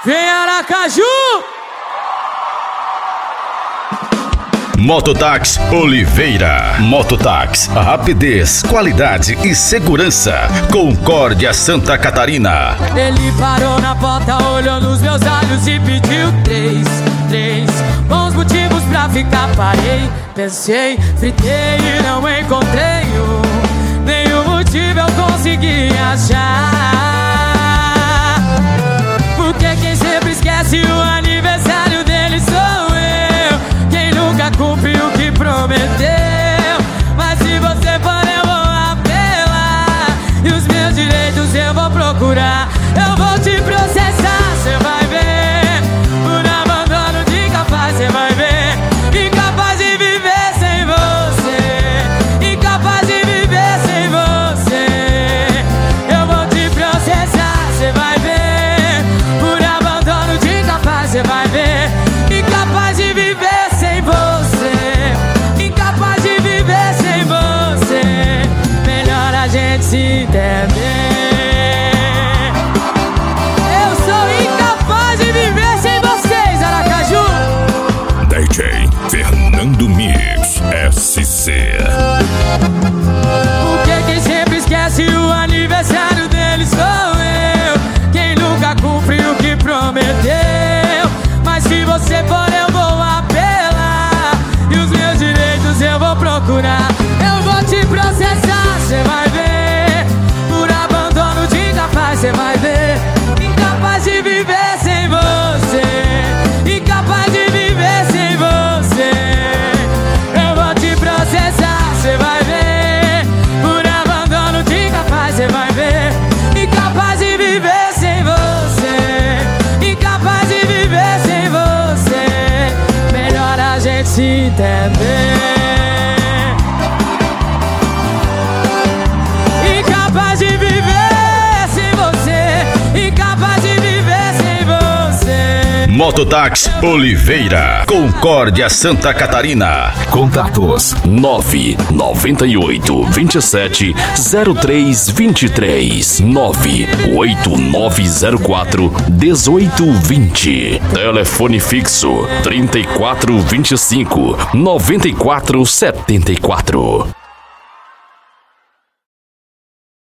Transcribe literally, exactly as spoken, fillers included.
Vem Aracaju! Mototáxi Oliveira. Mototáxi, rapidez, qualidade e segurança. Concórdia, Santa Catarina. Ele parou na porta, olhou nos meus olhos e pediu três, três bons motivos pra ficar. Parei, pensei, fritei e não encontrei um, nenhum motivo eu consegui achar. Porque quem sempre esquece o aniversário dele sou eu, quem nunca cumpriu o que prometeu. Mas se você for eu vou apelar, e os meus direitos eu vou procurar. Eu vou te processar, cê vai ver, por abandono de incapaz, cê vai ver. Incapaz de viver sem você, incapaz de viver sem você. Eu vou te processar, cê vai ver, por abandono de incapaz, cê vai ver. Incapaz de viver sem você, incapaz de viver sem você. Melhor a gente se entender. Eu sou incapaz de viver sem vocês, Aracaju. D J Fernando Mix S C. Porque quem sempre esquece o aniversário dele sou eu, quem nunca cumpriu o que prometeu. Mas se você for eu vou apelar, e os meus direitos eu vou procurar. Eu vou te processar, cê vai ver, por abandono de incapaz, cê vai ver. Incapaz de viver sem você, incapaz de viver sem você. Eu vou te processar, cê vai ver, por abandono de incapaz, cê vai ver. Incapaz de viver sem você, incapaz de viver sem você. Melhor a gente se entender. Incapaz de viver sem você, incapaz de viver sem você. Mototáxi Oliveira. Concórdia, Santa Catarina. Contatos nove nove oito, vinte e sete, zero três vinte e três, nove oito nove zero quatro, dezoito vinte. Telefone fixo trinta e quatro, vinte e cinco, noventa e quatro, setenta e quatro.